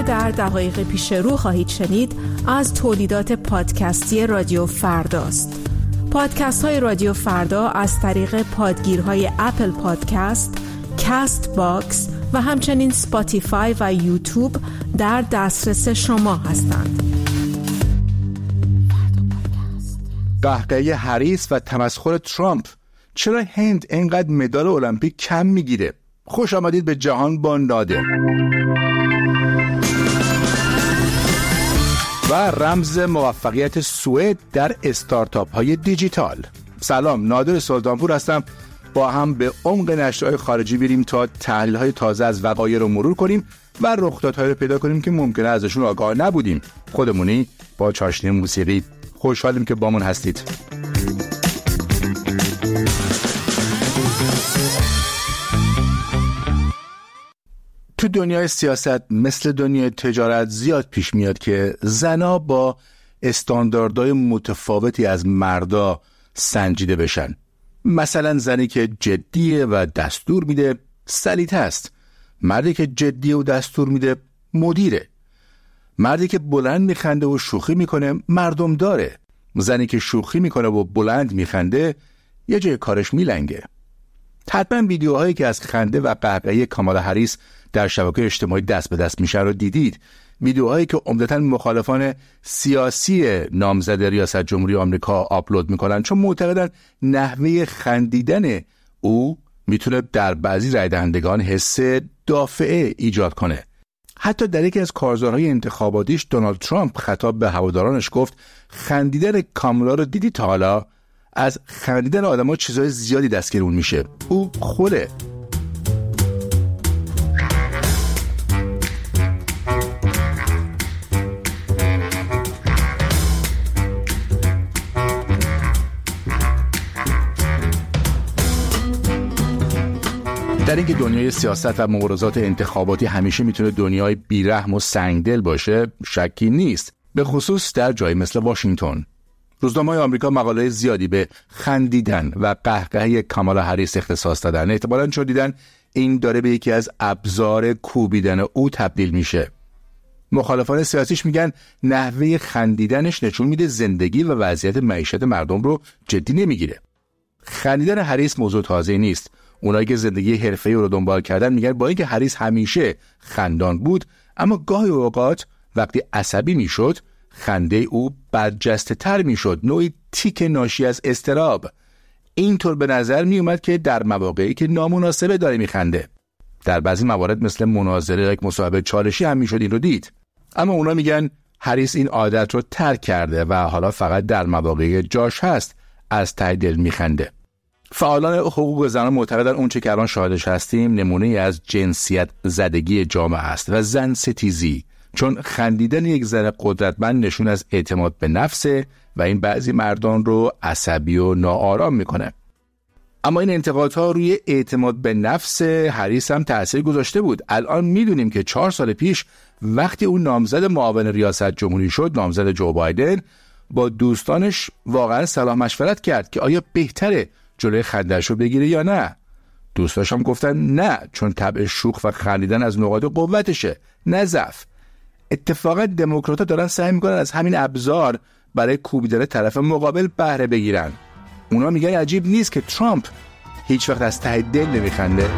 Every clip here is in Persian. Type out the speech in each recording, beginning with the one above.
در دقایق پیش رو خواهید شنید از تولیدات پادکستی رادیو فرداست. پادکست های رادیو فردا از طریق پادگیرهای اپل پادکست، کست باکس و همچنین سپاتیفای و یوتیوب در دسترس شما هستند. قهقهه هریس و تمسخر ترامپ. چرا هند اینقدر مدال المپیک کم میگیره؟ خوش آمدید به جهان با نادر. و رمز موفقیت سوئد در استارتاپ های دیجیتال. سلام، نادر سلطانپور هستم. با هم به عمق نشرهای خارجی بریم تا تحلیل های تازه از وقایع رو مرور کنیم و رخدادهایی رو پیدا کنیم که ممکنه ازشون آگاه نبودیم. خودمونی با چاشنی موسیقی. خوشحالیم که بامون هستید. تو دنیای سیاست مثل دنیای تجارت زیاد پیش میاد که زنا با استانداردهای متفاوتی از مردا سنجیده بشن. مثلا زنی که جدیه و دستور میده سلیطه است. مردی که جدیه و دستور میده مدیره. مردی که بلند میخنده و شوخی میکنه مردم داره. زنی که شوخی میکنه و بلند میخنده یه جای کارش میلنگه. حتما ویدیوهایی که از خنده و قهقهه کامالا هریس در شبکه اجتماعی دست به دست میشه رو دیدید. ویدیوهایی که عمدتاً مخالفان سیاسی نامزد ریاست جمهوری آمریکا آپلود میکنن، چون معتقدن نحوه خندیدن او میتونه در بعضی رای دهندگان حس دافعه ایجاد کنه. حتی در یکی از کارزارهای انتخاباتیش دونالد ترامپ خطاب به هوادارانش گفت خندیدن کامالا رو دیدی تا حالا؟ از خندیدن آدم‌ها چیزای زیادی دستگیرون میشه. او خوله. در اینکه دنیای سیاست و مبارزات انتخاباتی همیشه میتونه دنیای بیرحم و سنگدل باشه شکی نیست، به خصوص در جایی مثل واشنگتن. روزنامه‌های آمریکا مقاله زیادی به خندیدن و قهقهه کامالا هریس اختصاص دادن، احتمالاً چون دیدن این داره به یکی از ابزار کوبیدن او تبدیل میشه. مخالفان سیاسیش میگن نحوه خندیدنش نشون میده زندگی و وضعیت معیشت مردم رو جدی نمیگیره. خندیدن هریس موضوع تازه‌ای نیست. اونایی که زندگی حرفه‌ای رو دنبال کردن میگن با اینکه هریس همیشه خندان بود، اما گاهی اوقات وقتی عصبی میشد خنده او برجسته تر میشد، نوعی تیک ناشی از اضطراب. اینطور به نظر می اومد که در مواقعی که نامناسبه داره میخنده. در بعضی موارد مثل مناظره یا یک مصاحبه چالشی هم میشد این رو دید. اما اونا میگن هریس این عادت رو ترک کرده و حالا فقط در مواقعی جاش هست از ته دل میخنده. فعالان حقوق زنان معتقدن اونچه که الان شاهدش هستیم نمونه از جنسیت زدگی جامعه است و زن ستیزی، چون خندیدن یک زن قدرتمند نشون از اعتماد به نفسه و این بعضی مردان رو عصبی و ناآرام میکنه. اما این انتقادها روی اعتماد به نفس هریس هم تأثیر گذاشته بود. الان میدونیم که 4 سال پیش وقتی اون نامزد معاون ریاست جمهوری شد، نامزد جو بایدن، با دوستانش واقعا صلاح مشورت کرد که آیا بهتره جلوی خنده‌اش رو بگیره یا نه. دوستاش هم گفتن نه، چون طبع شوخ و خندیدن از نقاط قوتشه، نه ضعف. اتفاقا دموکرات‌ها دارن سعی میکنن از همین ابزار برای کوبیدن طرف مقابل بهره بگیرن. اونا میگن عجیب نیست که ترامپ هیچ وقت از ته دل نمیخنده.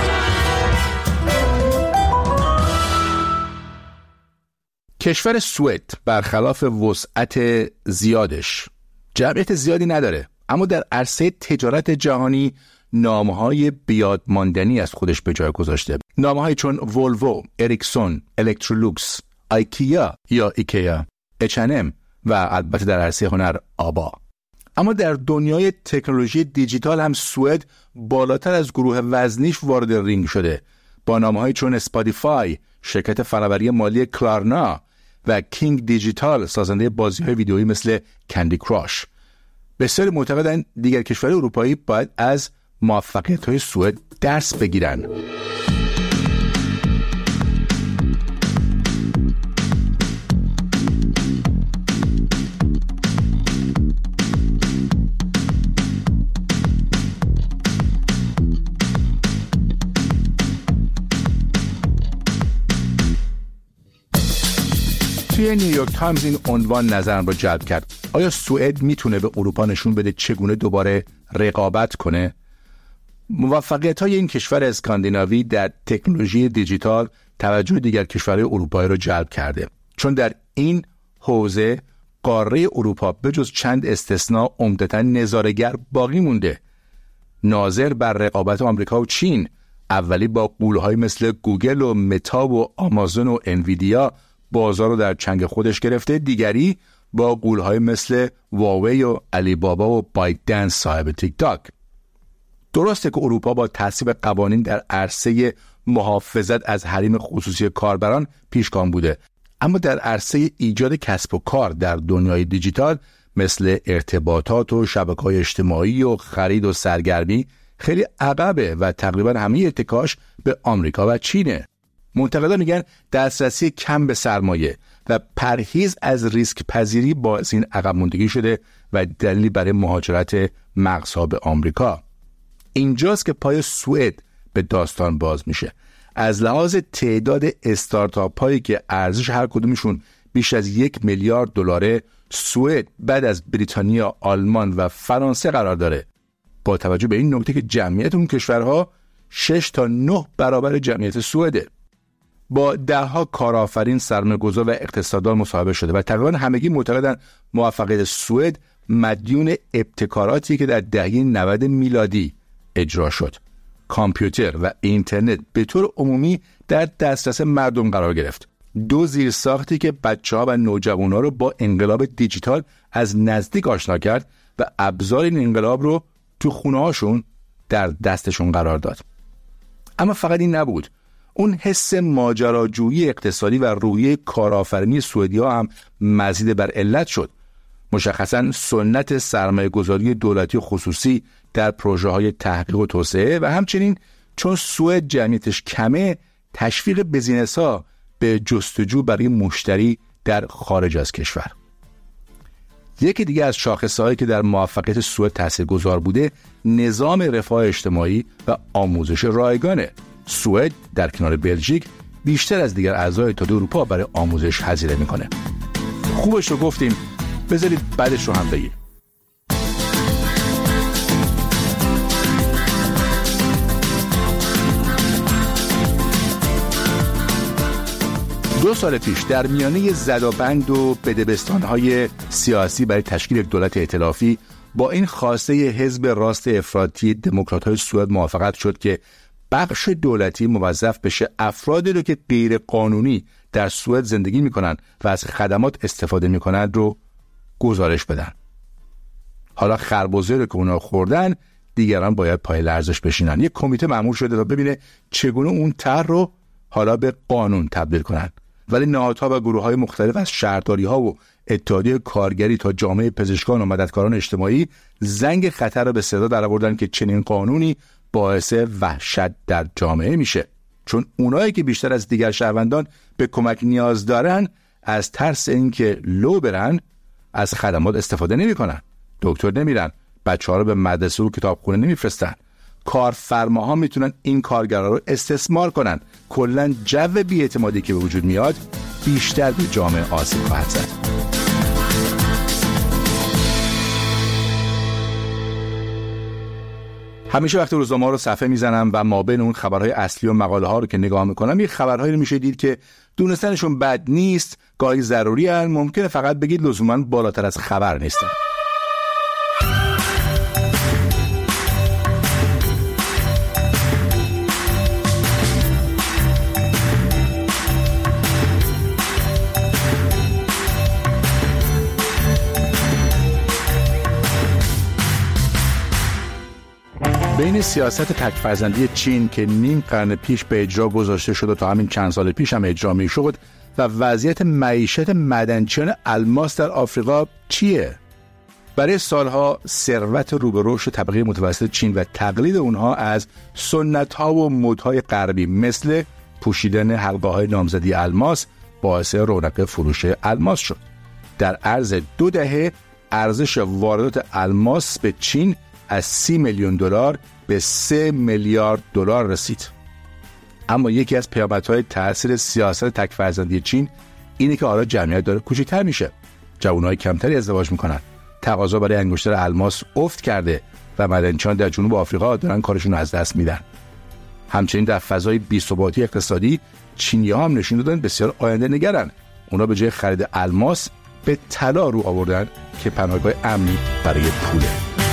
کشور سوئد برخلاف وسعت زیادش جمعیت زیادی نداره، اما در عرصه تجارت جهانی نامهای بیاد ماندنی از خودش به جای گذاشته. نامهایی چون ولوو، اریکسون، الکترولوکس، آیکیا یا ایکیا، H&M و البته در عرصه هنر آبا. اما در دنیای تکنولوژی دیجیتال هم سوئد بالاتر از گروه وزنیش وارد رینگ شده، با نامهایی چون اسپاتیفای، شرکت فناوری مالی کلارنا و کینگ دیجیتال، سازنده بازی‌های ویدئویی مثل کندی کراش. بسیاری معتقدند دیگر کشورهای اروپایی باید از موفقیت‌های سوئد درس بگیرن. توی نیویورک تایمز این عنوان نظرم رو جلب کرد: آیا سوئد میتونه به اروپا نشون بده چگونه دوباره رقابت کنه؟ موفقیت‌های این کشور اسکاندیناوی در تکنولوژی دیجیتال توجه دیگر کشورهای اروپایی رو جلب کرده، چون در این حوزه قاره اروپا به جز چند استثناء عمدتاً نظاره‌گر باقی مونده. ناظر بر رقابت آمریکا و چین، اولی با غول‌های مثل گوگل و متا و آمازون و انویدیا بازار رو در چنگ خودش گرفته، دیگری با غول‌های مثل واوی و علی بابا و بایت دنس صاحب تیک تاک. درسته که اروپا با تصویب قوانین در عرصه محافظت از حریم خصوصی کاربران پیشگام بوده، اما در عرصه ایجاد کسب و کار در دنیای دیجیتال مثل ارتباطات و شبکه‌های اجتماعی و خرید و سرگرمی خیلی عقبه و تقریبا همه اتکاش به آمریکا و چینه. منتقدان میگن دسترسی کم به سرمایه و پرهیز از ریسک پذیری باعث این عقب موندگی شده و دلیلی برای مهاجرت مغزها به آمریکا. اینجاست که پای سوئد به داستان باز میشه. از لحاظ تعداد استارتاپ هایی که ارزش هر کدومشون بیش از 1 میلیارد دلاره، سوئد بعد از بریتانیا، آلمان و فرانسه قرار داره. با توجه به این نکته که جمعیت اون کشورها 6 تا 9 برابر جمعیت سوئده. با دهها کارآفرین، سرمایه‌گذار و اقتصاددان مصاحبه شده و تقریبا همگی معتقدن موفقیت سوئد مدیون ابتکاراتی که در دهه 90 میلادی اجرا شد. کامپیوتر و اینترنت به طور عمومی در دسترس مردم قرار گرفت. 2 زیرساختی که بچه‌ها و نوجوان‌ها رو با انقلاب دیجیتال از نزدیک آشنا کرد و ابزار این انقلاب رو تو خونه‌هاشون در دستشون قرار داد. اما فقط این نبود. اون حس ماجراجویی اقتصادی و روحیه کارآفرینی سوئدی‌ها هم مزید بر علت شد. مشخصاً سنت سرمایه‌گذاری دولتی و خصوصی در پروژه‌های تحقیق و توسعه و همچنین چون سوئد جمعیتش کمه، تشویق بیزینس‌ها به جستجو برای مشتری در خارج از کشور. یکی دیگه از شاخصه‌هایی که در موفقیت سوئد تاثیرگذار بوده، نظام رفاه اجتماعی و آموزش رایگانه. سوئد در کنار بلژیک بیشتر از دیگر اعضای اتحادیه اروپا برای آموزش هزینه میکنه. خوبش رو گفتیم، بذارید بعدش رو هم بگیم. دو سال پیش در میانه زدابند و بدبستان‌های سیاسی برای تشکیل یک دولت ائتلافی با این خواسته حزب راست افراطی دموکرات‌های سوئد موافقت شد که بخش دولتی موظف بشه افرادی رو که غیر قانونی در سوئد زندگی میکنن و از خدمات استفاده میکنن رو گزارش بدن. حالا خربزه رو که اونا خوردن، دیگران باید پای لرزش بشینن. یک کمیته مأمور شده تا ببینه چگونه اون طرح رو حالا به قانون تبدیل کنن. ولی نهادها و گروه‌های مختلف از شهرداری‌ها و اتحادیه کارگری تا جامعه پزشکان و مددکاران اجتماعی زنگ خطر رو به صدا درآوردن که چنین قانونی باعث وحشت در جامعه میشه، چون اونایی که بیشتر از دیگر شهروندان به کمک نیاز دارن از ترس اینکه لو برن از خدمات استفاده نمی‌کنن. دکتر نمیرن، بچه‌ها رو به مدرسه و کتابخونه نمیفرستن. کارفرماها میتونن این کارگرا رو استثمار کنن. کلاً جو بی‌اعتمادی که به وجود میاد بیشتر به جامعه آسیب خواهد زد. همیشه وقتی روزنامه‌ها رو صفحه میزنم و ما بین اون خبرهای اصلی و مقاله ها رو که نگاه میکنم، یه خبرهایی رو میشه دید که دونستنشون بد نیست، گاهی ضروری هست، ممکنه فقط بگید لزوماً بالاتر از خبر نیستن. بین سیاست تک‌فرزندی چین که نیم قرن پیش به اجرا گذاشته شد و تا همین چند سال پیش هم اجرا می‌شد و وضعیت معیشت معدنچیان الماس در آفریقا چیه؟ برای سالها ثروت رو به رشد طبقه متوسط چین و تقلید اونها از سنت‌ها و مدهای غربی مثل پوشیدن حلقه‌های نامزدی الماس باعث رونق فروش الماس شد. در عرض 2 دهه ارزش واردات الماس به چین از 30 میلیون دلار به 3 میلیارد دلار رسید. اما یکی از پیامدهای تأثیر سیاست تک‌فرزندی چین اینه که حالا جمعیت داره کوچکتر میشه، جوانای کمتری ازدواج میکنن، تقاضا برای انگشتر الماس افت کرده و معدنچیان در جنوب آفریقا دارن کارشون رو از دست میدن. همچنین در فضای بی‌ثباتی اقتصادی چینی‌ها هم نشون دادن بسیار آینده نگرن. اونا به جای خرید الماس به طلا رو آوردن که پناهگاه امنی برای پوله.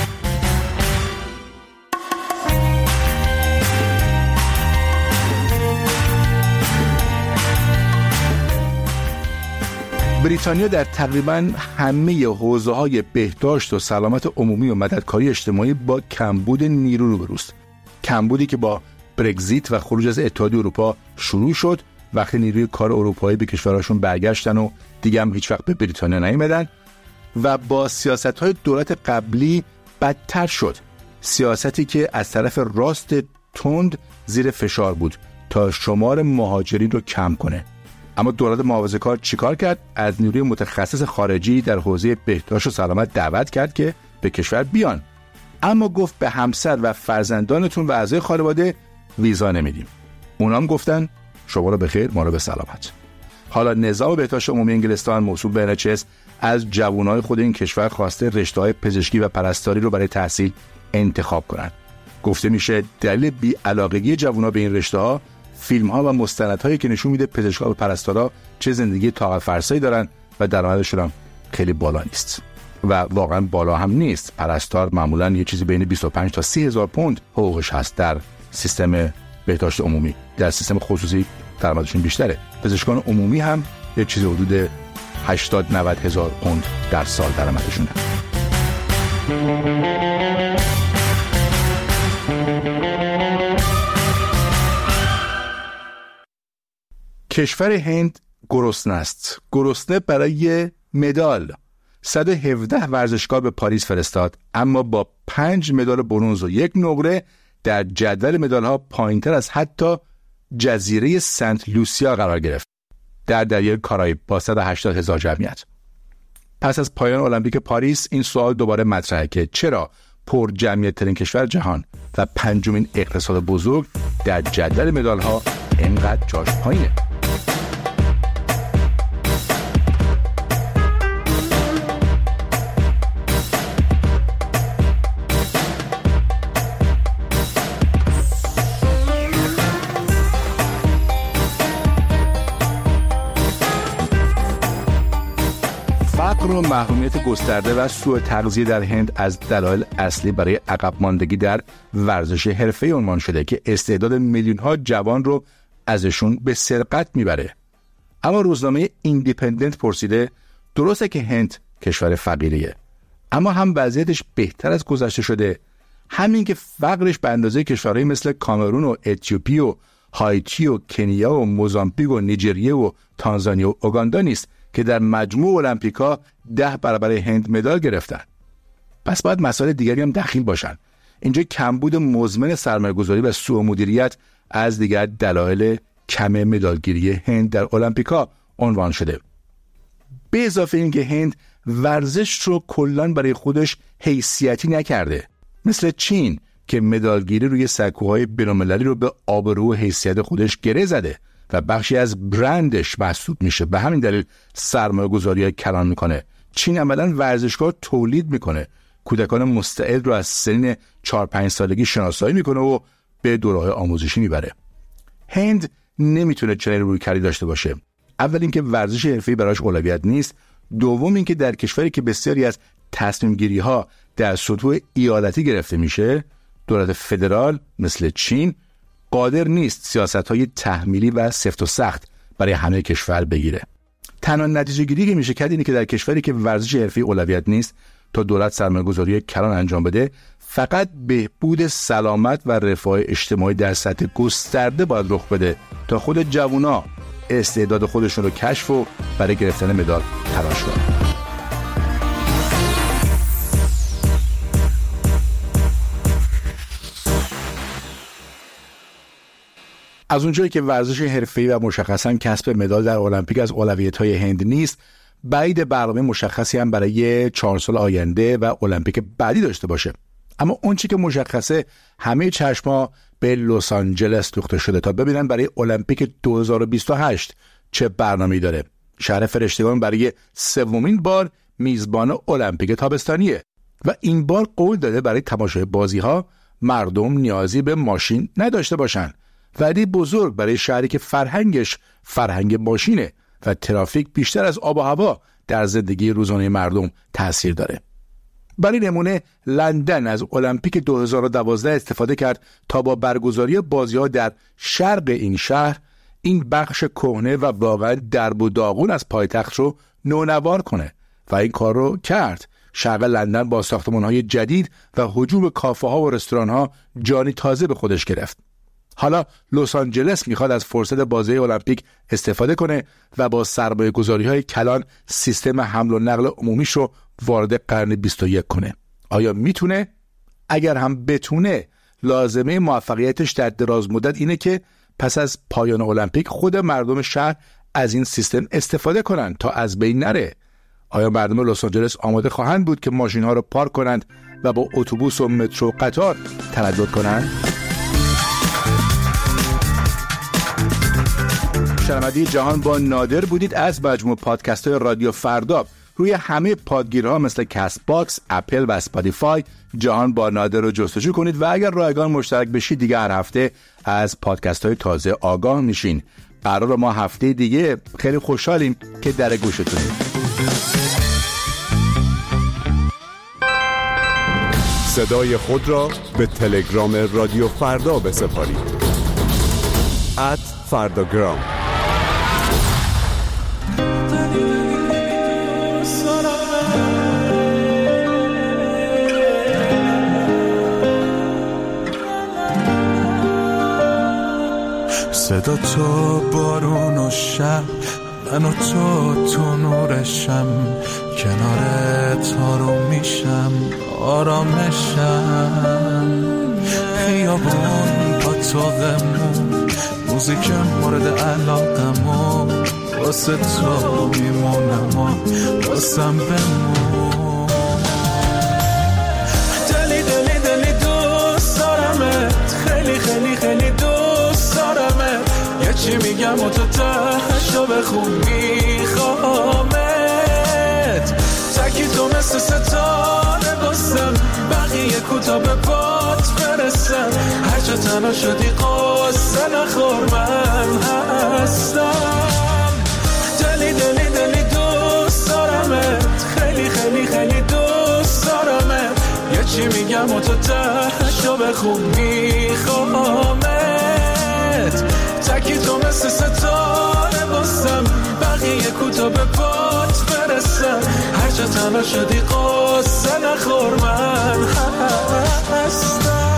بریتانیا در تقریباً همه حوزه‌های بهداشت و سلامت عمومی و مددکاری اجتماعی با کمبود نیرو روبروست. کمبودی که با برگزیت و خروج از اتحادیه اروپا شروع شد وقتی نیروی کار اروپایی به کشورشون برگشتن و دیگه هم هیچ وقت به بریتانیا نیومدن و با سیاست‌های دولت قبلی بدتر شد. سیاستی که از طرف راست تند زیر فشار بود تا شمار مهاجرین رو کم کنه. اما دولت محافظه‌کار چیکار کرد؟ از نیروی متخصص خارجی در حوزه بهداشت و سلامت دعوت کرد که به کشور بیان، اما گفت به همسر و فرزندانتون و اعضای خانواده ویزا نمیدیم. اونام گفتن شما رو به خیر، ما رو به سلامت. حالا نظام بهداشت عمومی انگلستان موسوم به NHS از جوانای خود این کشور خواسته رشته‌های پزشکی و پرستاری رو برای تحصیل انتخاب کنن. گفته میشه دلیل بی‌علاقگی جوونا به این رشته‌ها فیلم‌ها و مستندهایی که نشون میده پزشک‌ها و پرستارا چه زندگی طاقت فرسایی دارن و درآمدشون هم خیلی بالا نیست. و واقعا بالا هم نیست. پرستار معمولا یه چیزی بین 25 تا 30 هزار پوند حقوقش هست در سیستم بهداشت عمومی. در سیستم خصوصی درآمدشون بیشتره. پزشکان عمومی هم یه چیزی حدود 80-90 هزار پوند در سال درآمدشونه. کشور هند گرسنه است. گرسنه برای مدال. 117 ورزشکار به پاریس فرستاد، اما با 5 مدال برنز و 1 نقره در جدول مدال‌ها پایین‌تر از حتی جزیره سنت لوسیا قرار گرفت در دریای کارائیب با 180,000 جمعیت. پس از پایان المپیک پاریس این سوال دوباره مطرحه که چرا پر جمعیت ترین کشور جهان و 5مین اقتصاد بزرگ در جدول مدال‌ها اینقدر جاش پایینه. فقر و محرومیت گسترده و سوء تغذیه در هند از دلایل اصلی برای عقب ماندگی در ورزش حرفه‌ای عنوان شده که استعداد میلیون‌ها جوان رو ازشون به سرقت میبره. اما روزنامه ایندیپندنت پرسیده درسته که هند کشور فقیریه، اما هم وضعیتش بهتر از گذشته شده، همین که فقرش به اندازه کشورهای مثل کامرون و اتیوپی و هایتی و کنیا و موزامبیک و نیجریه و تانزانیا و اوگاندا نیست که در مجموع المپیکا 10 برابر هند مدال گرفتن. پس باید مسائل دیگری هم دخیل باشن. اینجا کمبود مزمن سرمایه‌گذاری و سوء مدیریت از دیگر دلایل کم مدالگیری هند در المپیکا عنوان شده. به اضافه اینکه هند ورزش رو کلاً برای خودش حیثیتی نکرده، مثل چین که مدالگیری روی سکوهای بین‌المللی رو به آبرو و حیثیت خودش گره زده و بخشی از برندش محسوب میشه. به همین دلیل سرمایه‌گذاری کلان میکنه. چین عملاً ورزشکار تولید میکنه، کودکان مستعد رو از سن 4-5 سالگی شناسایی میکنه و به دوره‌های آموزشی میبره. هند نمیتونه چنین رویکردی داشته باشه. اول اینکه ورزش حرفه‌ای براش اولویت نیست، دوم اینکه در کشوری که بسیاری از تصمیم گیری ها در سطوح ایالتی گرفته میشه، دولت فدرال مثل چین قادر نیست سیاست‌های تحمیلی و سفت و سخت برای همه کشور بگیره. تنها نتیجه گیری که میشه کرد اینه که در کشوری که ورزش حرفه‌ای اولویت نیست، تا دولت سرمایه‌گذاری کلان انجام بده، فقط بهبود سلامت و رفاه اجتماعی در سطح گسترده باید رخ بده تا خود جوونا استعداد خودشون رو کشف و برای گرفتن مدال تلاش کنن. از اونجایی که ورزش حرفه‌ای و مشخصاً کسب مدال در المپیک از اولویت‌های هند نیست، بعید برنامه مشخصی هم برای 4 سال آینده و المپیک بعدی داشته باشه. اما اون چی که مشخصه، همه چشم‌ها به لس آنجلس دوخته شده تا ببینن برای المپیک 2028 چه برنامه‌ای داره شهر فرشتگان برای 3مین بار میزبان المپیک تابستانیه و این بار قول داده برای تماشای بازی‌ها مردم نیازی به ماشین نداشته باشن. وعده بزرگ برای شهری که فرهنگش فرهنگ ماشینه و ترافیک بیشتر از آب و هوا در زندگی روزانه مردم تأثیر داره. برای نمونه لندن از المپیک 2012 استفاده کرد تا با برگزاری بازی‌ها در شرق این شهر این بخش کهنه و واقعا درب و داغون از پایتخت رو نونوار کنه و این کار رو کرد. شرق لندن با ساختمان‌های جدید و هجوم کافه‌ها و رستوران‌ها جانی تازه به خودش گرفت. حالا لس آنجلس میخواد از فرصت بازی المپیک استفاده کنه و با سرمایه‌گذاری‌های کلان سیستم حمل و نقل عمومیش رو وارد قرن 21 کنه. آیا میتونه؟ اگر هم بتونه، لازمه موفقیتش در دراز مدت اینه که پس از پایان المپیک خود مردم شهر از این سیستم استفاده کنن تا از بین نره. آیا مردم لس آنجلس آماده خواهند بود که ماشین‌ها رو پارک کنند و با اتوبوس و مترو و قطار تردد کنند؟ شنونده جهان با نادر بودید از مجموع پادکست های رادیو فردا. روی همه پادگیرها مثل کست باکس، اپل و اسپاتیفای جهان با نادر رو جستجو کنید و اگر رایگان مشترک بشید دیگه هر هفته از پادکست های تازه آگاه میشین. قرار ما هفته دیگه خیلی خوشحالیم که در گوشتونید. صدای خود را به تلگرام رادیو فردا بسپارید. @فرداگرام. صدا تو بارون و شب، من و تو نورشم، کنارت آروم میشم، آرامشم. خیابون با تاقمون، موزیک مورد علاقمون، واسه تو میمونم و واسم بمون. دلی دلی دلی دوست دارمت، خیلی خیلی خیلی دوست دارمت. یه چی میگم و تو تهشو بخون میخوامت. تکی تو مثل ستاره بستم، بقیه کوتا به بات برسن. هر جا تنها شدی قصه نخور من هستم. دلی دلی دلی دوست دارمت، خیلی خیلی خیلی دوست دارمت. یه چی میگم و تو تهشو بخون میخوامت. تکی تو مثل ستاره بستم، بقیه کوتا به بات برسن. هر جا تنها شدی قصه نخور من هستم.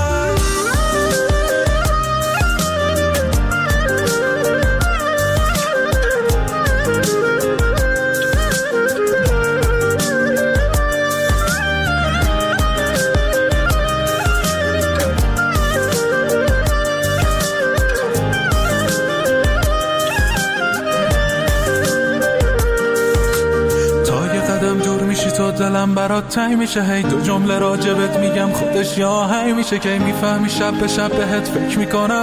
تو دلم برات تنگ میشه، هی دو جمله راجبت میگم خودش یا هی میشه که میفهمی شب به شب بهت فکر میکنم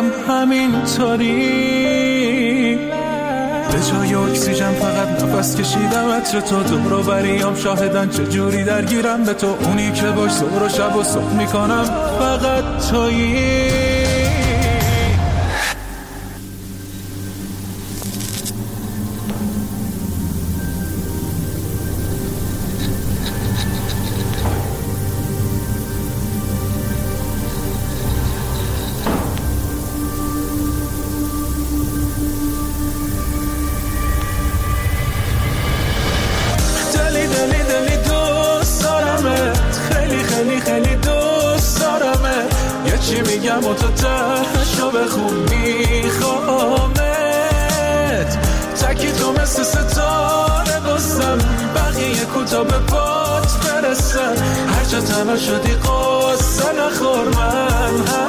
همینطوری. به جای اکسیژن فقط نفس کشیدم، عطر تو دور و بریام شاهدن چجوری درگیرم به تو. اونی که باش ظهر و شب و صبح میکنم فقط تویی. میگم و تو تهشو بخون میخوامت. تکی تو مثل ستاره بستم، بقیه کوتا به بات برسن. هر جا تنها شدی قصه نخور من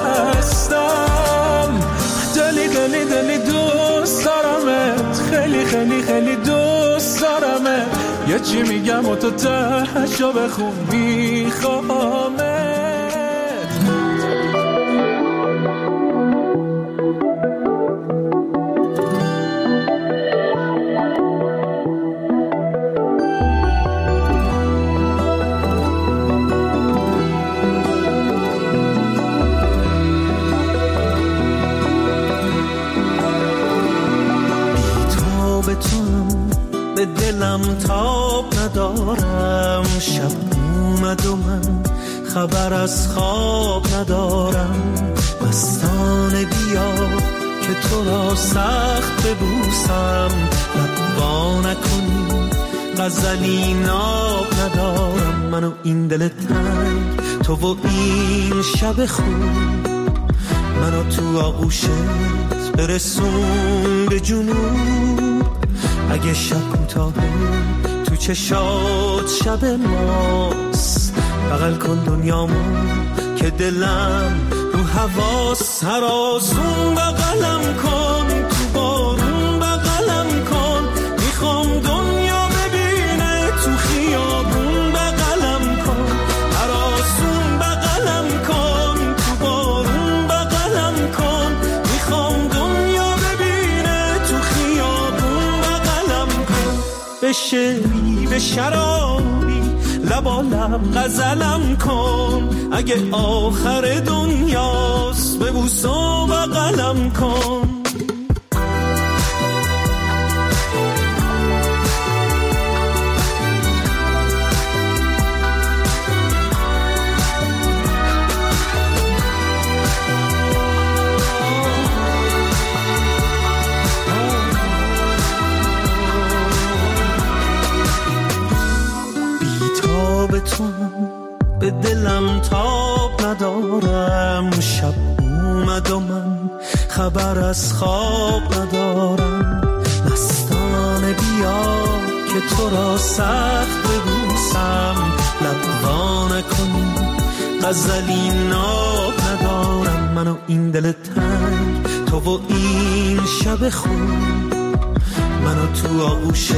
هستم. دلی دلی دلی دوست دارمت، خیلی خیلی خیلی دوست دارمت. یه چی میگم و تو تهشو بخون میخوامت. شب اومد و من خبر از خواب ندارم. مستانه بیا که تو را سخت ببوسم، لبا نکنی غزلی ناب ندارم. من و این دل تنگ، تو و این شب خوب، منو تو آغوشت برسون به جنوب. اگه شب کوتاهه تو چشات شب ماست، بغل کن دنیامو که دلم رو حواس. هر آسون بغلم کن، تو بارون بغلم کن، میخوام دنیا ببینه تو خیابون بغلم کن. هر آسون بغلم کن، تو بارون بغلم کن، میخوام دنیا ببینه تو خیابون بغلم کن. به شعری به شرابی لبا لب غزلم کن، اگه آخر دنیاست ببوس و بغلم کن. به دلم تاب ندارم، شب اومد و من خبر از خواب ندارم. مستانه بیا که تو را سخت ببوسم، لبا نکنی غزلی ناب ندارم. من و این دل تنگ، تو و این شب خوب، منو تو آغوشت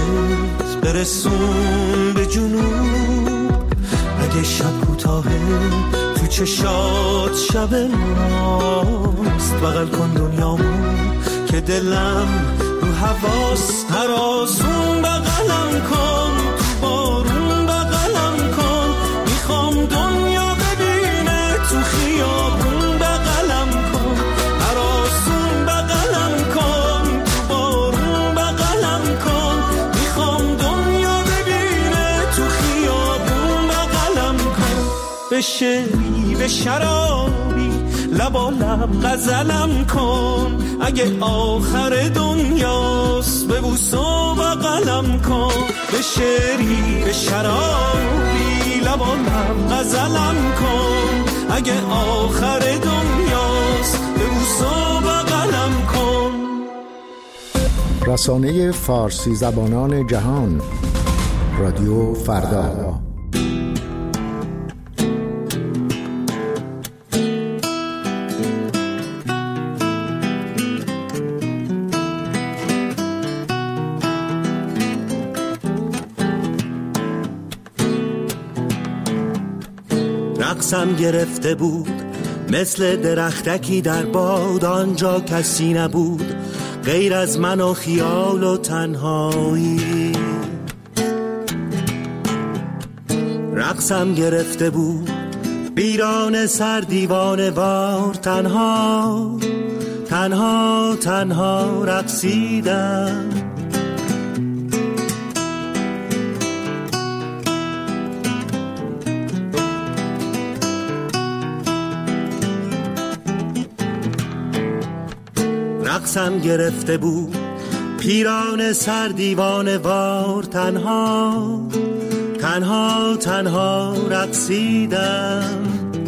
برسون به جنوب. اگه شب کوتاهه تو چشات شب ماست، بغل کن دنیامو که دلم رو حواس. هر آسون بغلم کن، تو بارون بغلم کن، میخوام دنیا ببینه تو خیابون بغلم کن. هر آسون بغلم کن، تو بارون بغلم کن، میخوام دنیا ببینه تو خیابون بغلم کن. به شعری به شرابی لبا لب غزلم کن، اگه آخر دنیاست ببوس و بغلم کن. به شعری به شرابی لبا لب غزلم کن، اگه آخر دنیاست ببوس و بغلم کن. رسانه فارسی زبانان جهان، رادیو فردا. رقصم گرفته بود مثل درختکی در باد، آنجا کسی نبود غیر از من و خیال و تنهایی. رقصم گرفته بود بیران سر دیوانه وار، تنها تنها تنها رقصیدم. رقصم گرفته بود پیران سر دیوانه وار، تنها تنها تنها رقصیدم.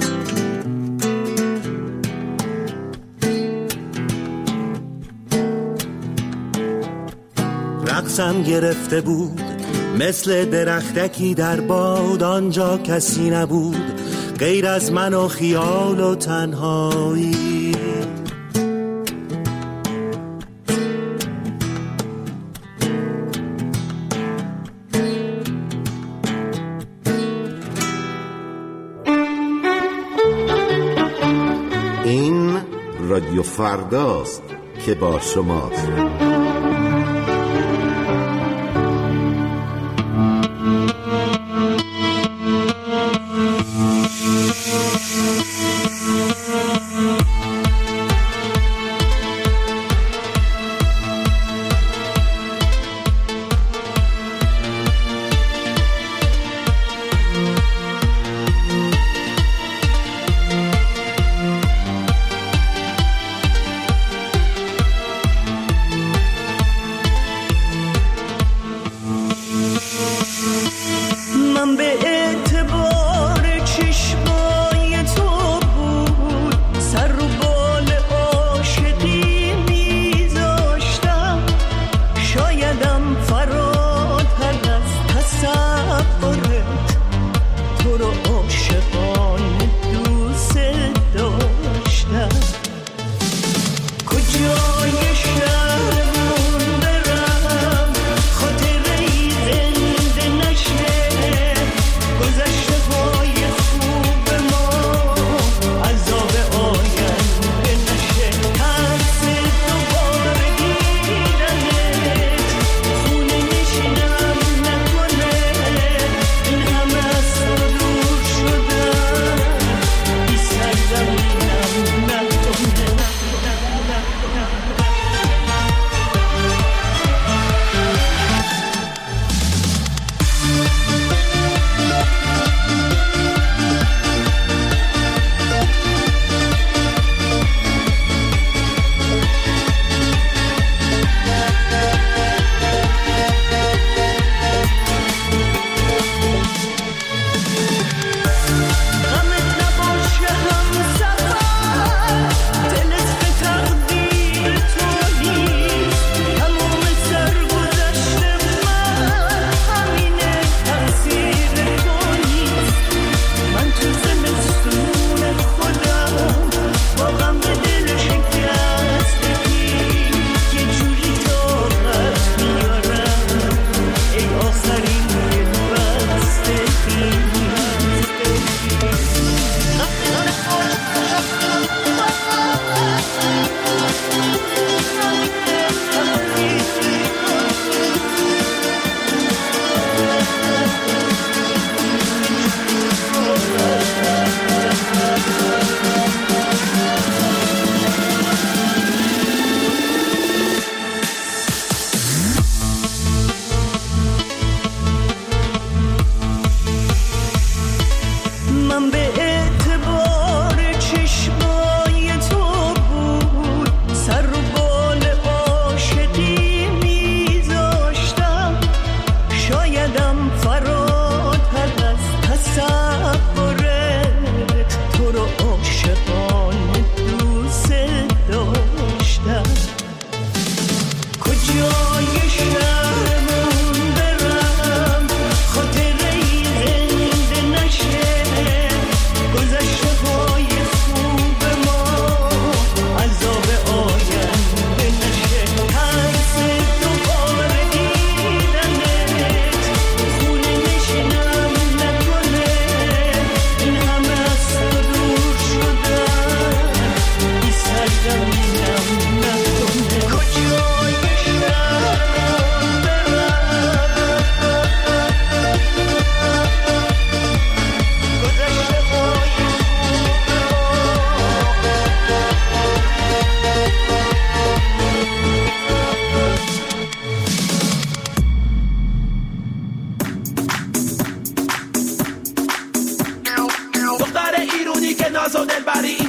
رقصم گرفته بود مثل درختکی در باد، آنجا کسی نبود غیر از من و خیال و تنهایی. این رادیو فرداست که با شماست.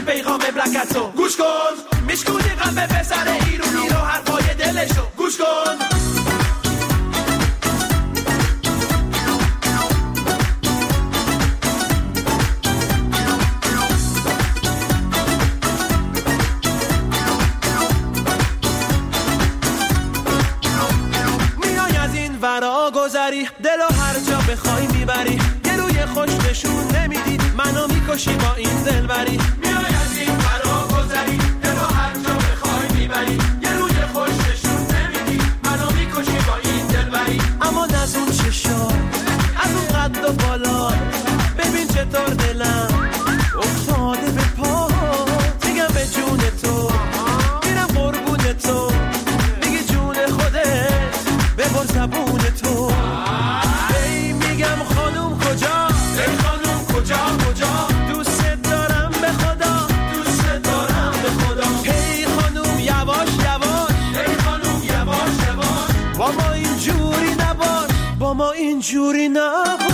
این پیغام بلکتو گوش کن، میشکونی قلب پسر ایرونی رو حرفای دلشو گوش کن. میای از این ورا گذری، دلو هر جا بخوای میبری، یه روی خوش نشون نمیدی، منو میکشی با این دلبری. میای از این ورا گذری، دلو هر جا بخوای میبری، یه روی خوش نشون نمیدی، منو میکشی با این دلبری. اما از اون چشا، از اون قد و بالا، ببین چطور دلم افتاده به پا. میگم به جون تو، میرم قربون تو، میگی جون خودت ببر زبون تو. ای میگم خانوم کجا، ای خانوم کجا کجا، دوست دارم به خدا، دوست دارم به خدا. ای خانوم یواش یواش، ای خانوم یواش یواش، با ما اینجوری نباش، با ما اینجوری نباش.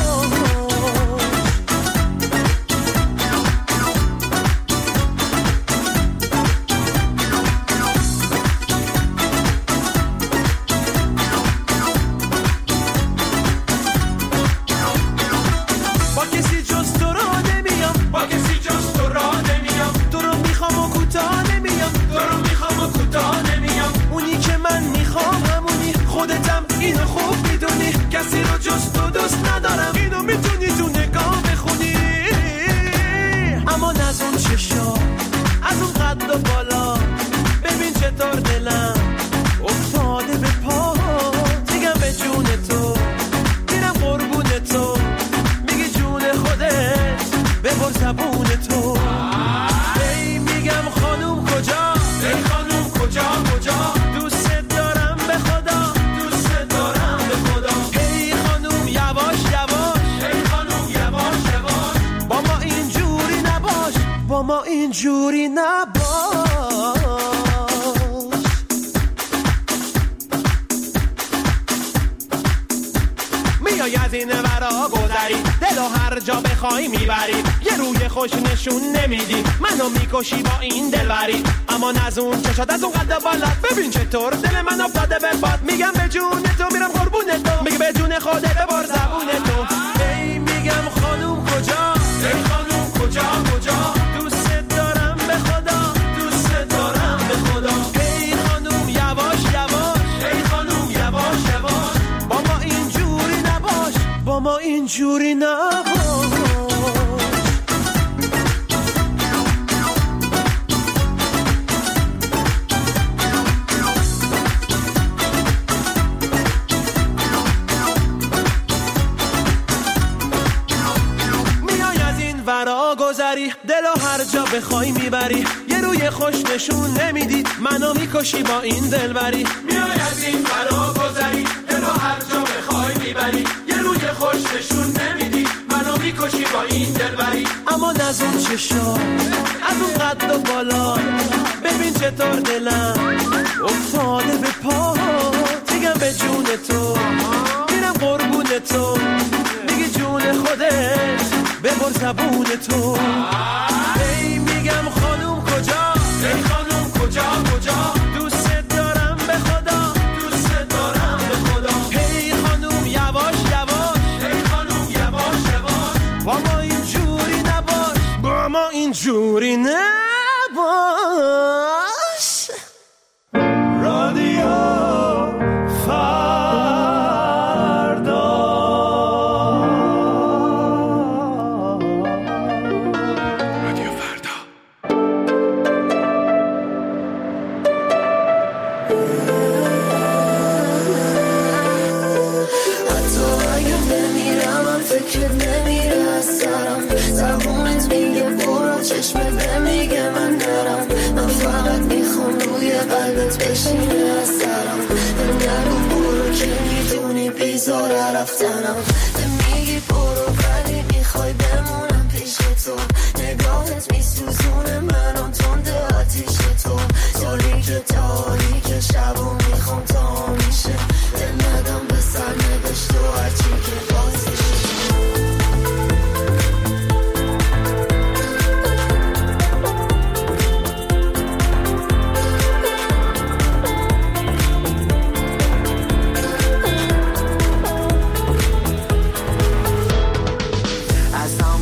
اینو خوب میدونی، کسی رو جز تو دوست ندارم، اینو میتونی تو نگاه بخونی. اما از اون چشا، از اون قد و بالا، ببین چطور دلم افتاده به پا. میگم به جون تو، میرم قربون تو، میگی جون خودت ببر زبون تو. ای میگم خانوم کجا، ای خانوم کجا کجا، دوست دارم به خدا، دوست دارم به خدا. ای خانوم یواش یواش، ای خانوم یواش یواش، با ما اینجوری نباش، با ما اینجوری نباش. میای از این ورا گذری، دلو هر جا بخوای میبری، یه روی خوش نشون نمیدی، منو میکشی با این دلبری. اما از اون چشات، از اون قد بالات، ببین چطور دل من افتاده به باد. میگم به جون تو، میرم قربون تو، میگه به جون خودت ببر زبون تو. ای میگم خانوم کجا، ای خانوم کجا کجا، دوست دارم به خدا، دوست دارم به خدا. ای خانوم یواش یواش، ای خانوم یواش یواش، با ما اینجوری نباش، با ما اینجوری نباش. ورا گذری، دلو هر جا بخوای میبری، یه روی خوش نشون نمیدی، منو میکشی با این دلبری. میای از این ورا گذری، دلو هر جا بخوای میبری، یه روی خوش نشون نمیدی، منو میکشی با این دلبری. اما از اون چشا، از اون قد و بالا، ببین چطور دلم افتاده به پا. میگم به جون تو، میرم قربون تو، میگی جون خودت ببر زبون تو. ای میگم خانوم کجا، ای خانوم کجا کجا، دوست دارم به خدا، دوست دارم به خدا. ای خانوم یواش یواش، ای خانوم یواش یواش، با ما اینجوری نباش، با ما اینجوری نباش. رادیو بشینه از سرم، نگو برو که میدونی بیزاره رفتنم. میگی برو ولی میخوای بمونم پیش تو، نگاهت میسوزونه منم تنده آتیش تو. تاریک شبو میخوام تا میشه، دل ندم به سر نوشت و هرچی که بازشه.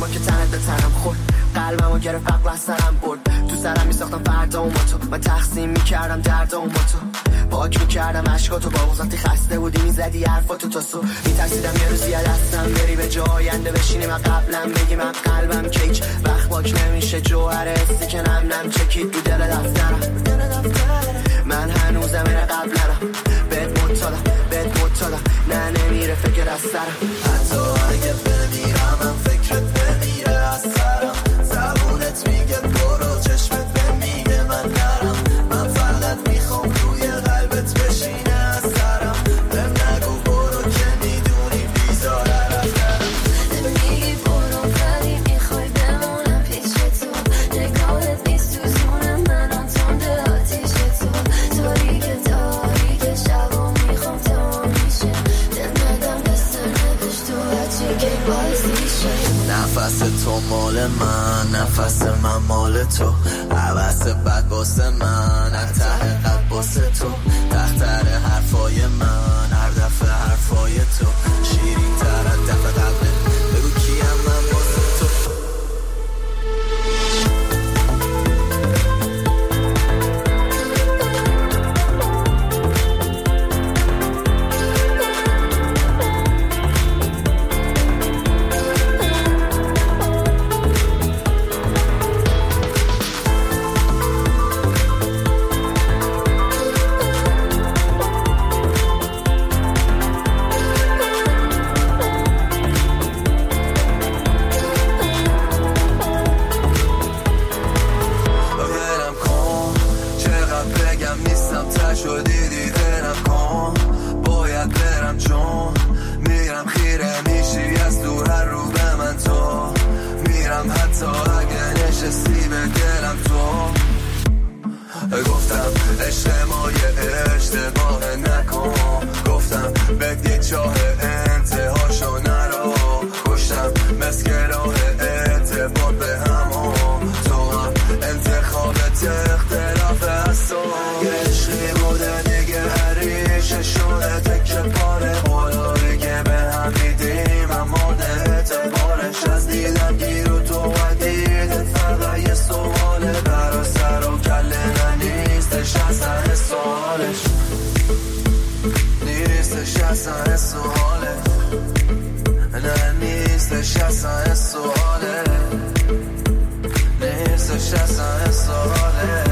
با که تنت به تنم خورد، قلبمو گرفت عقل از سرم برد. تو سرم میساختم فردامو با تو، من تقسیم میکردم دردامو با تو، پاک میکردم عشقاتو. با وقتی خسته بودی میزدی حرفاتو تا صبح. میترسیدم یه روزی دستم بری به جای آینده بشینی من قبلم بگی من قلبم کیک وقت پاک نمیشه جوهر حسی که نم نم چکید رو دل دفترم. من هنوزم این قبلم بهت مطالم نه نمیره فکر از سرم. حتی اگه بمیرم من فکرت بمیره از سرم. زبونت میگه برو چشمت بمیگه من نرم. من فقط میخوام روی قلبت بشینه از سرم. بهم نگو برو که میدونی بیزاره رفترم. میگی برو ولی میخوای بمونم پیش تو. نگاهت نیست تو زونم من آنتونده آتیش تو. تاریک شبا میخوام تا میشه. دندادم بستر نبش تو هرچی که بازیشه. نفس تو مال من، نفس من مال تو. عوض بد باسه من، ته قد باسه تو. تختر حرفای من، هر دفعه حرفای تو. شیرین تر از دفعه قبله، بگو کیم من باسه تو. گفتم اشتباه نکن. گفتم بدی چاه انتهاشو نرو. کشتم مسکراه اعتبار به همون. تو هم انتخابت اختلاف از تو. عشقی بوده دیگه هریشه شده تکه پاره. قولایی که به هم میدیم اما ده اعتبارش از دیدم گیر و تو و دیدت فقط یه سواله. برا سر و کله نیستش اصلا سوالش. نیستش اصلا سواله. نه نیستش اصلا سواله. نیستش اصلا سواله.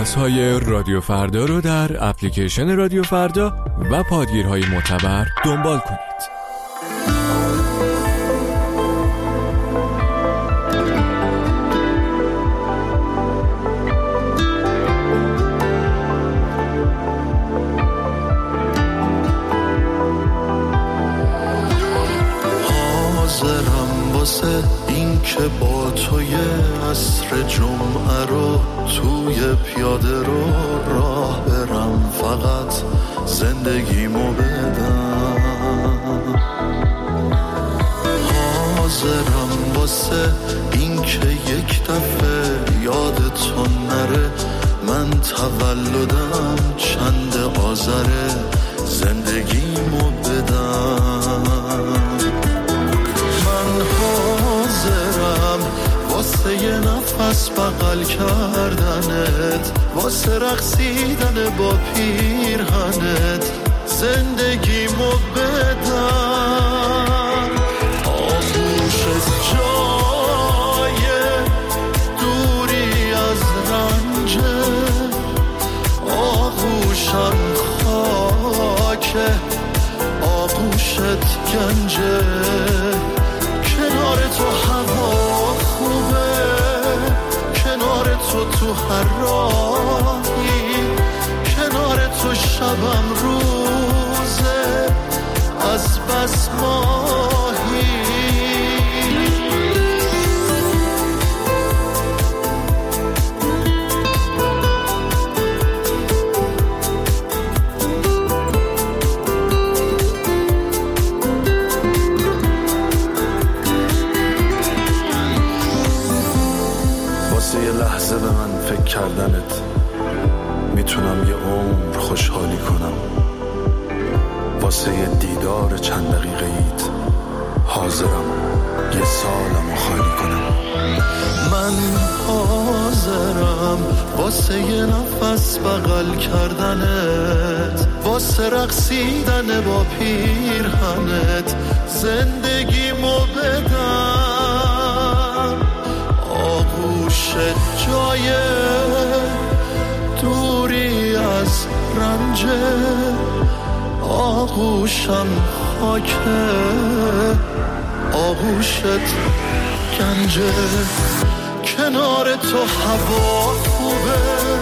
پادکست‌های رادیو فردا رو در اپلیکیشن رادیو فردا و پادگیرهای معتبر دنبال کنید. این که با توی عصر جمعه رو توی پیاده رو راه برم، فقط زندگیمو بدم. حاضرم واسه این که یک دفعه یادتون نره من تولدم چند آذره، زندگیمو بدم. واسه یه نفس بغل کردنت، واسه رقصیدن با پیرهنت، زندگیمو بدم. آغوشت جای دوری از رنجه، آغوشم خاکه، آغوشت گنجه. کنار تو هوا خوبه، کنار تو هر راهی، کنار تو شبم روزه از بس ماهی. یه لحظه به من فکر کردنت میتونم یه عمر خوشحالی کنم. واسه یه دیدار چند دقیقه ایت حاضرم یه سالمو خالی کنم. من حاضرم واسه یه نفس بغل کردنت، واسه رقصیدن با پیرهنت، زندگیمو بدم. آغوشت جای دوری از رنجه، آغوشم خاکه، آغوشت گنجه. کنار تو هوا خوبه،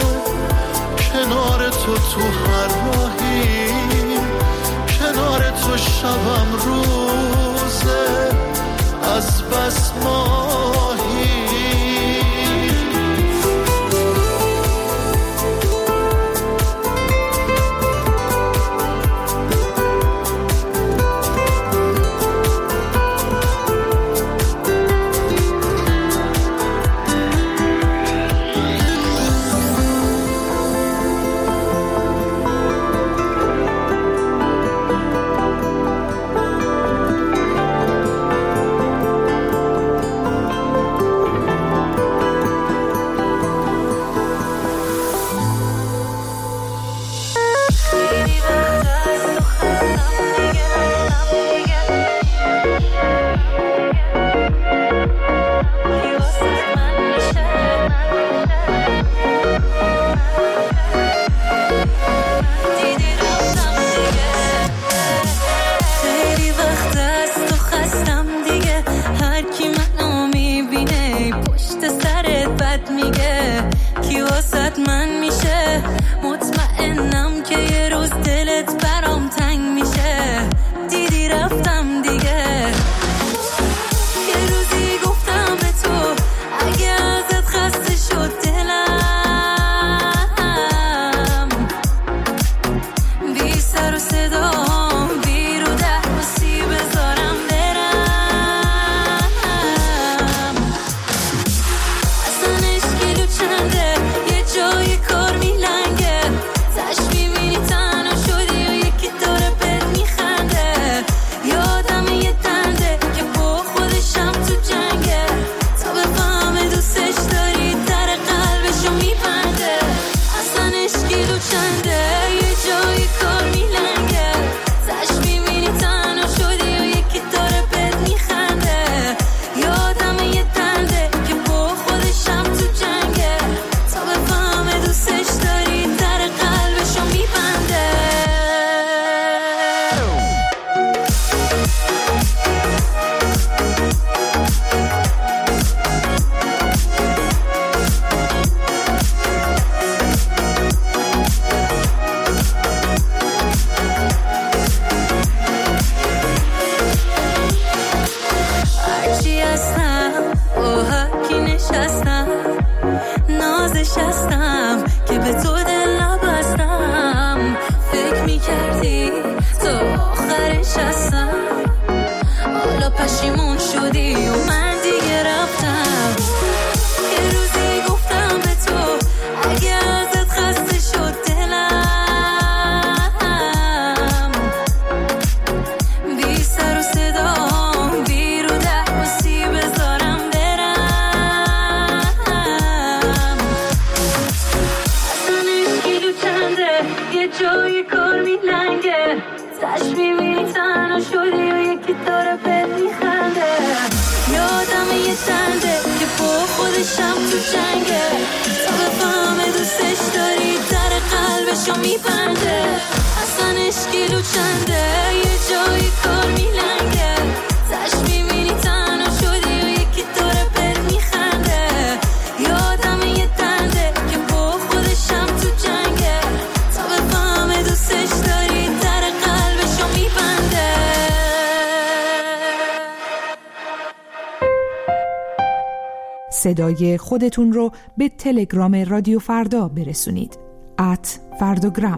کنار تو هر راهی، کنار تو شبم روزه از بس ماهی. جای کار میلنگه تش میبینی تنها شدی و یکی داره بهت میخنده یادم یه تنده که با خودشم تو جنگه تا بفهمه دوستش داری در قلبشو میبنده اصلا اشکیلو چنده یه جای کار میلنگه تش میبینی تنها شدی و یکی داره بهت میخنده یادم یه تنده که با خودشم تو جنگه تا بفهمه دوستش داری در قلبشو میبنده صدای خودتون رو به تلگرام رادیو فردا برسونید @فرداگرام.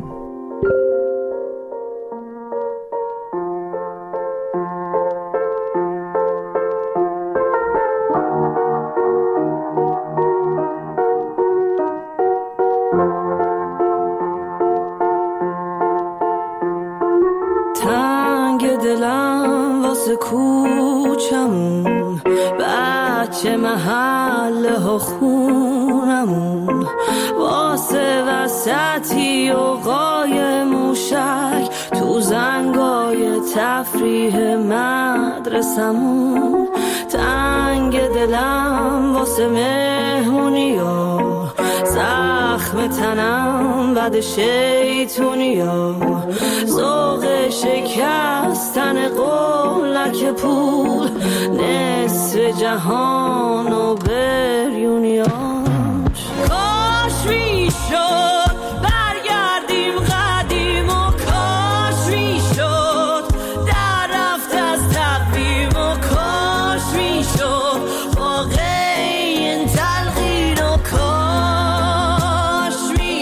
تنگ دلم واسه کوچمون بچه محله ها خونمون واسه وسطی و قای موشک تو زنگای تفریح مدرسمون تنگ دلم واسه مهمونی ها زخم تنم بعد شیطونی ها ذوق شکستن قولک پول نصف جهان و بریونیاش کاش میشد برگردیم قدیم و کاش میشد در رفت از تقویم و کاش میشد واقع این تلقین و کاش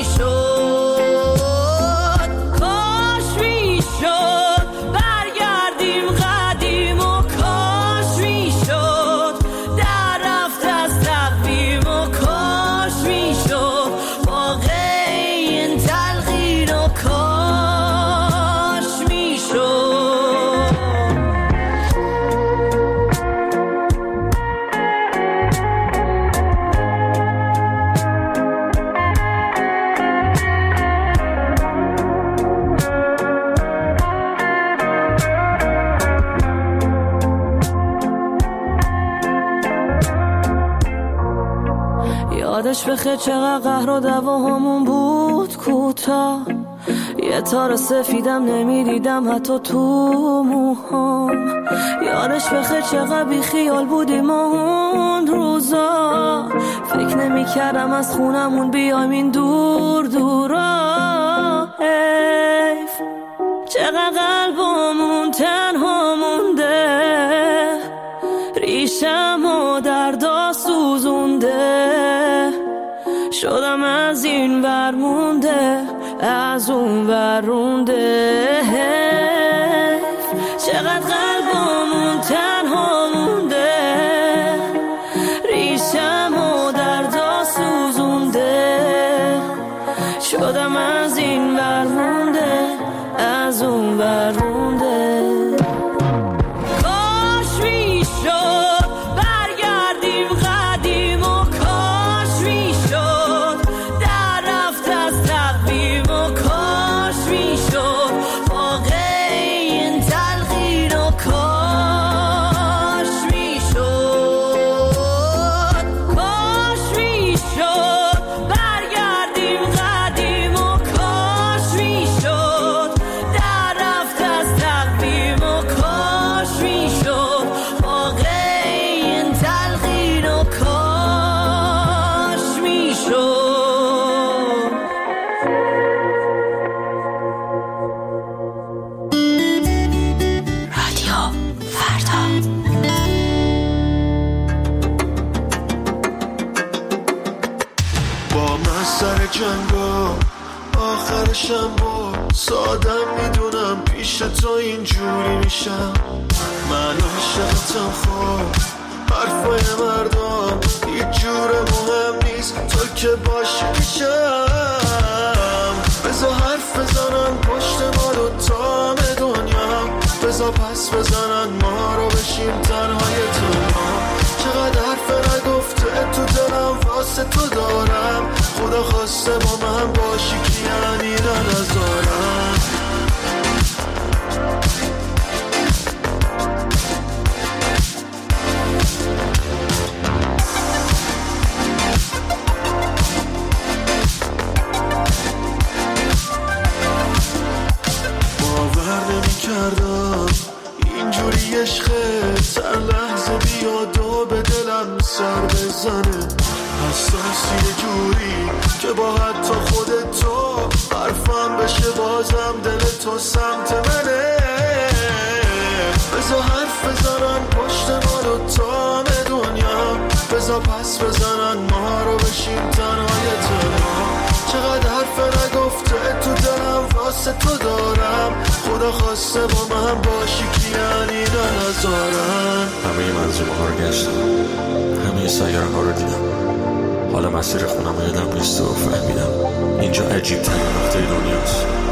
میشد کاش میشد برگردیم قدیم و کاش میشد در رفت از تقویم و کاش میشد واقع این تلقین و کاش میشد یادش بخیر چقدر قهر و دعواهامون بود کوتاه یه تار سفیدم نمیدیدم حتی تو موهام یادش بخیر چقدر بی خیال بودیم اون روزا فکر نمی‌کردم از خونمون بیایم این دور دورا حیف چقدر قلبمون تنها مونده ریشم و دردا سوزونده شدم از این ور مونده از اون ور رونده چقدر قلبمون تنها مونده ریشم و دردا سوزونده شدم از این ور مونده از اون ور رونده آخرشم با سادم میدونم پیش تو اینجوری میشم من عاشقتم خب حرفای مردم هیچ جوره مهم نیست تو که باشی میشم بذار حرف بزنن پشت ما دوتا دنیا بذار پس بزنن ما رو بشیم تنهای تو چقدر حرف نگفته تو دلم واسه تو دارم خدا خواسته با من باشی که یعنی نظارم سر بزنه، حساسی جوری که با حتی خودت تو حرفم بشه بازم دل تو سمت منه. بذار حرف بزنن پشت ما دوتا دنیا، بذار پس بزنن ما رو بشیم تنهای تنها. چقدر حرف نگفته تو دلم واسه تو دارم، خدا خواسته با من باشی که یعنی نذارم. همه منظومه ها رو گشتم، همه سایره ها رو دیدم، حالا مسیر خونم رو یادم نیست و فهمیدم اینجا عجیب ترین نقطه دنیاست.